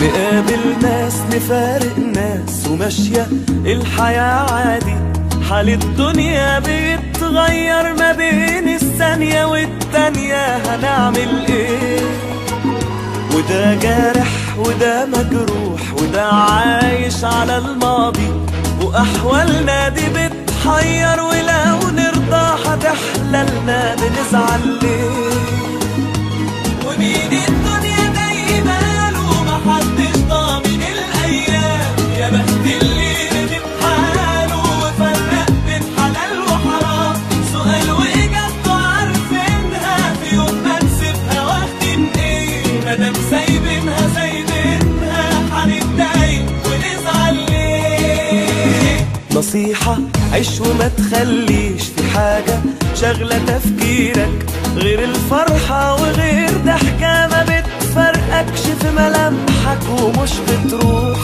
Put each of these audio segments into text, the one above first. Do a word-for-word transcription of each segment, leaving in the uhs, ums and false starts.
نقابل ناس نفارق ناس وماشية الحياة عادي، حال الدنيا بيتغير ما بين الثانية والتانية، هنعمل ايه؟ وده جارح وده مجروح وده عايش على الماضي، وأحوالنا دي بتحير، ولو نرضى هتحللنا بنزعل ليه؟ ومين الدنيا دايما ومحدش ضامن الأيام، يا بخت اللي ندم حاله وفرق بين حلال وحرام، سؤال وإجابته عارفينها، في يوم ما نسيبها واخدين ايه؟ مادام سايبينها سايبينها هنتضايق ونزعل ليه؟ نصيحة عيش وما تخليش في حاجة شغلة تفكيرك غير الفرحة وغير ضحكة ما بتفرقكش في ملامحك ومش بتروح.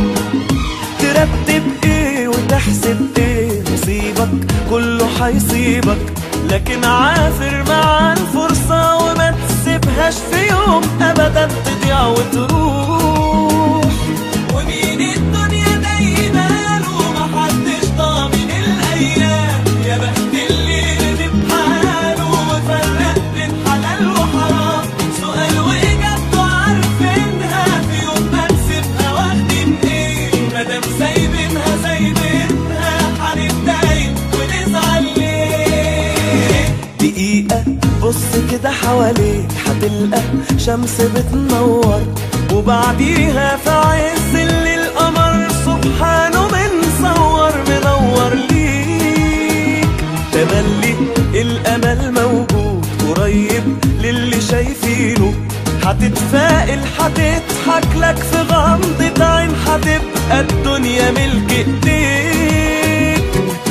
ترتب ايه وتحسب ايه؟ نصيبك كله هيصيبك، لكن عافر مع الفرصة وما تسيبهاش في يوم ابدا تضيع وتروح. ومين الدنيا دايما ومحدش ضامن الايام، يا بخت اللي ندم حاله وفرق بين حلال وحرام، سؤال واجابته عارفينها، في يوم ما نسيبها واخدين ايه؟ مادام سايبينها سايبينها هنتضايق ونزعل ليه؟ دقيقة بص كده حواليك هتلقى شمس بتنور، وبعديها في عز الليل القمر سبحانه منصور منور ليك. تملي الامل موجود قريب للي شايفينه، هتتفائل هتضحك لك في غمضة عين، هتبقى الدنيا ملك ايديك.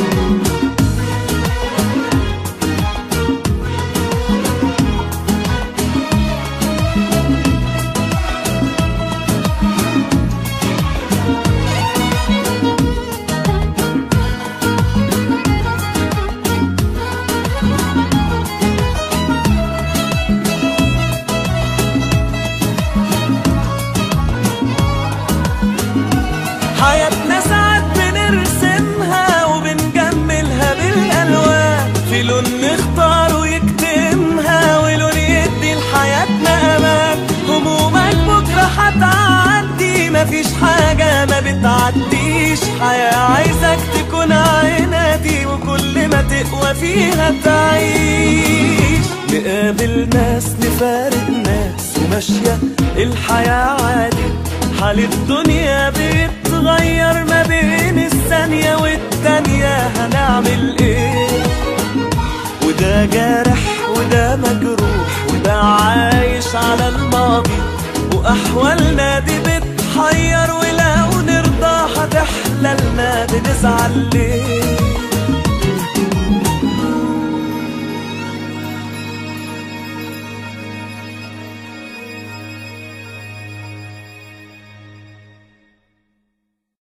حياتنا ساعات بنرسمها وبنجملها بالألوان، في لون نختار ويكتمها ولون يدي لحياتنا أمان. همومك بكرة هتعدي مفيش حاجة ما بتعديش، حياة عايزك تكون عنادي وكل ما تقوى فيها تعيش. نقابل ناس نفارق ناس وماشية الحياة عادي، حال الدنيا بيتغير ما بين الثانية والتانية، هنعمل ايه؟ وده جارح وده مجروح وده عايش على الماضي، وأحوالنا دي بتحير، ولو نرضى هتحللنا بنزعل ليه؟